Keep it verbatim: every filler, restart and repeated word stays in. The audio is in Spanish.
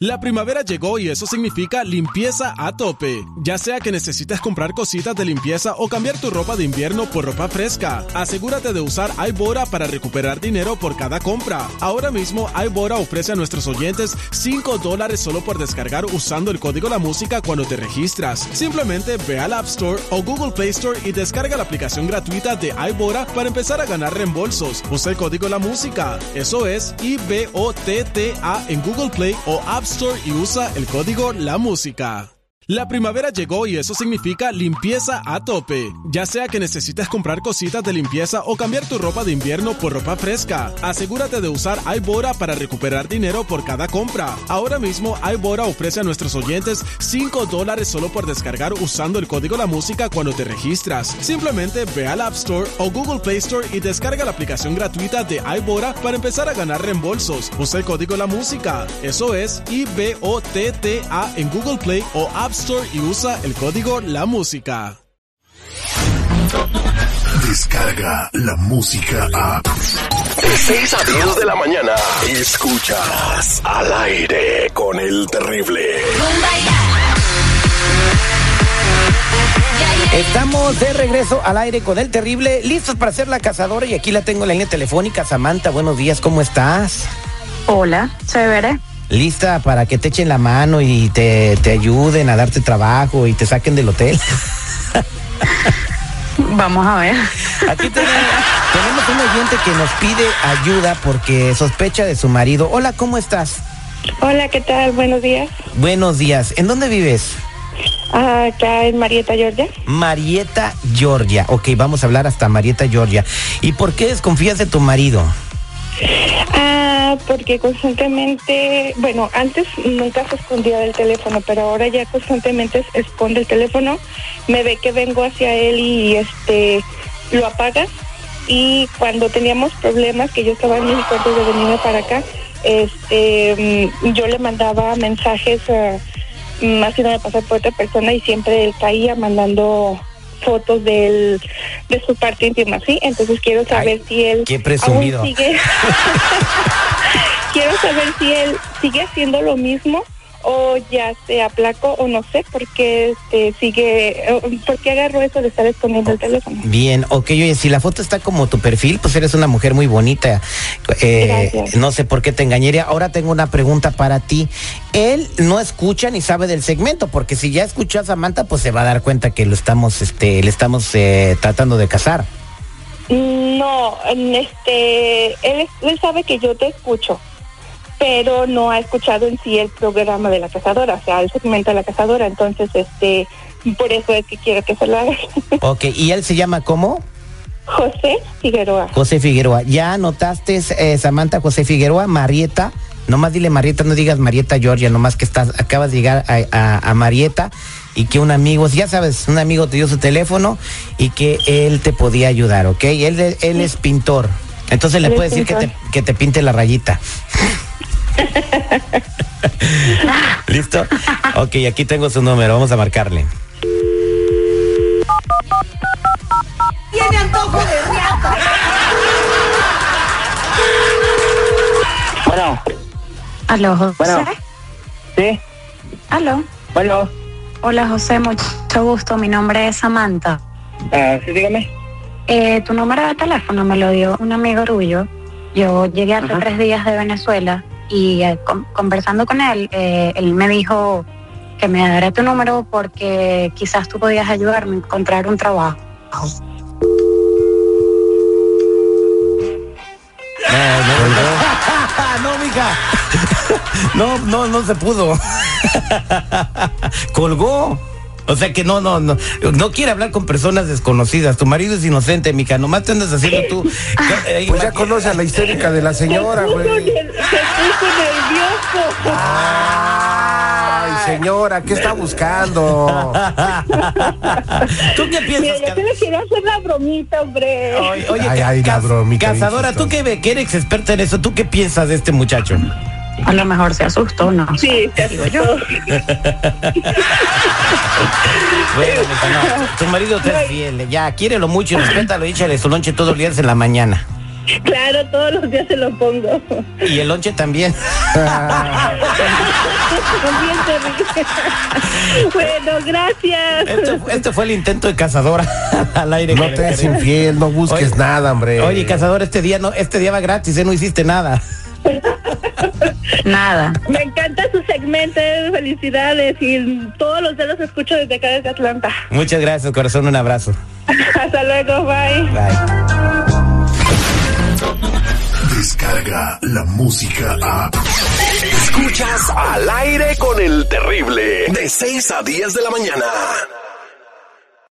La primavera llegó y eso significa limpieza a tope. Ya sea que necesites comprar cositas de limpieza o cambiar tu ropa de invierno por ropa fresca, asegúrate de usar iBora para recuperar dinero por cada compra. Ahora mismo iBora ofrece a nuestros oyentes cinco dólares solo por descargar usando el código La Música cuando te registras. Simplemente ve al App Store o Google Play Store y descarga la aplicación gratuita de iBora para empezar a ganar reembolsos. Usa el código La Música. Eso es I B O T T A en Google Play o App Store y usa el código La Música. La primavera llegó y eso significa limpieza a tope. Ya sea que necesites comprar cositas de limpieza o cambiar tu ropa de invierno por ropa fresca, asegúrate de usar iBora para recuperar dinero por cada compra. Ahora mismo iBora ofrece a nuestros oyentes cinco dólares solo por descargar usando el código La Música cuando te registras. Simplemente ve al App Store o Google Play Store y descarga la aplicación gratuita de iBora para empezar a ganar reembolsos. Usa el código La Música. Eso es I B O T T A en Google Play o App Store y usa el código La Música. Descarga La Música app. De seis a diez de la mañana, escuchas Al Aire con el Terrible. Estamos de regreso al aire con el Terrible, listos para hacer la cazadora y aquí la tengo en la línea telefónica. Samantha, buenos días, ¿cómo estás? Hola, chévere. ¿Lista para que te echen la mano y te, te ayuden a darte trabajo y te saquen del hotel? Vamos a ver. Aquí tenemos, tenemos un oyente que nos pide ayuda porque sospecha de su marido. Hola, ¿cómo estás? Hola, ¿qué tal? Buenos días. Buenos días. ¿En dónde vives? Ah, acá en Marietta, Georgia. Marietta, Georgia. Ok, vamos a hablar hasta Marietta, Georgia. ¿Y por qué desconfías de tu marido? Ah, porque constantemente, bueno, antes nunca se escondía del teléfono, pero ahora ya constantemente se esconde el teléfono, me ve que vengo hacia él y este lo apaga, y cuando teníamos problemas, que yo estaba en México antes de venirme para acá, este yo le mandaba mensajes, uh, más que nada pasar por otra persona, y siempre él caía mandando fotos de él, de su parte íntima, ¿sí? Entonces quiero saber Ay, si él qué presumido. aún sigue quiero saber si él sigue haciendo lo mismo o ya se aplacó, o no sé por qué este, sigue, por qué agarró eso de estar escondiendo el teléfono. Bien, ok, oye, si la foto está como tu perfil, pues eres una mujer muy bonita. Eh, no sé por qué te engañaría. Ahora tengo una pregunta para ti. Él no escucha ni sabe del segmento, porque si ya escuchó a Samantha, pues se va a dar cuenta que lo estamos, este, le estamos eh, tratando de casar. No, este, él, él sabe que yo te escucho, pero no ha escuchado en sí el programa de La Cazadora, o sea, el segmento de La Cazadora, entonces, este, por eso es que quiero que se lo haga. Ok, ¿y él se llama cómo? José Figueroa. José Figueroa. ¿Ya anotaste, eh, Samantha, José Figueroa, Marietta? Nomás dile Marietta, no digas Marietta, Georgia, nomás que estás, acabas de llegar a, a, a Marietta, y que un amigo, ya sabes, un amigo te dio su teléfono y que él te podía ayudar, ¿ok? Él, él sí. es pintor, entonces le puedes decir que te, que te pinte la rayita. ¿Listo? Ok, aquí tengo su número, vamos a marcarle. Tiene antojo de riata. Bueno. Aló, José. Bueno. Sí. Aló. Bueno. Hola, José, mucho gusto. Mi nombre es Samantha. Ah, sí, dígame. Eh, tu número de teléfono me lo dio un amigo tuyo. Yo llegué hace Ajá. tres días de Venezuela y eh, con, conversando con él, eh, él me dijo que me dará tu número porque quizás tú podías ayudarme a encontrar un trabajo. No, no, no, no, mija. No, no, no se pudo. Colgó. O sea que no, no, no, no quiere hablar con personas desconocidas. Tu marido es inocente, mija, nomás te andas haciendo tú. Eh, pues ya conoce a la histérica de la señora, güey. Se puso nervioso. Ay, señora, ¿qué está buscando? ¿Tú qué piensas? Mira, yo te le quiero hacer la bromita, hombre. Oye, oye ay, ay, ca- la bromita, cazadora, tú que, que eres experta en eso, ¿tú qué piensas de este muchacho? A lo mejor se asustó, ¿no? Sí, te digo yo. Bueno, mija, no, tu marido te es fiel, ya, quiérelo mucho y respétalo y échale su lonche todos los días en la mañana. Claro, todos los días se lo pongo. Y el lonche también. También te ríes. Bueno, gracias. Esto, esto fue el intento de Cazadora al aire. No te des infiel, no busques Oye, nada, hombre. Oye, Cazador, este día no, este día va gratis, ¿eh? No hiciste nada. Nada. Me encanta su segmento, felicidades, y todos los días los escucho desde acá, desde Atlanta. Muchas gracias, corazón, un abrazo. Hasta luego, bye. Bye. Descarga la música a... Escuchas Al Aire con el Terrible, de seis a diez de la mañana.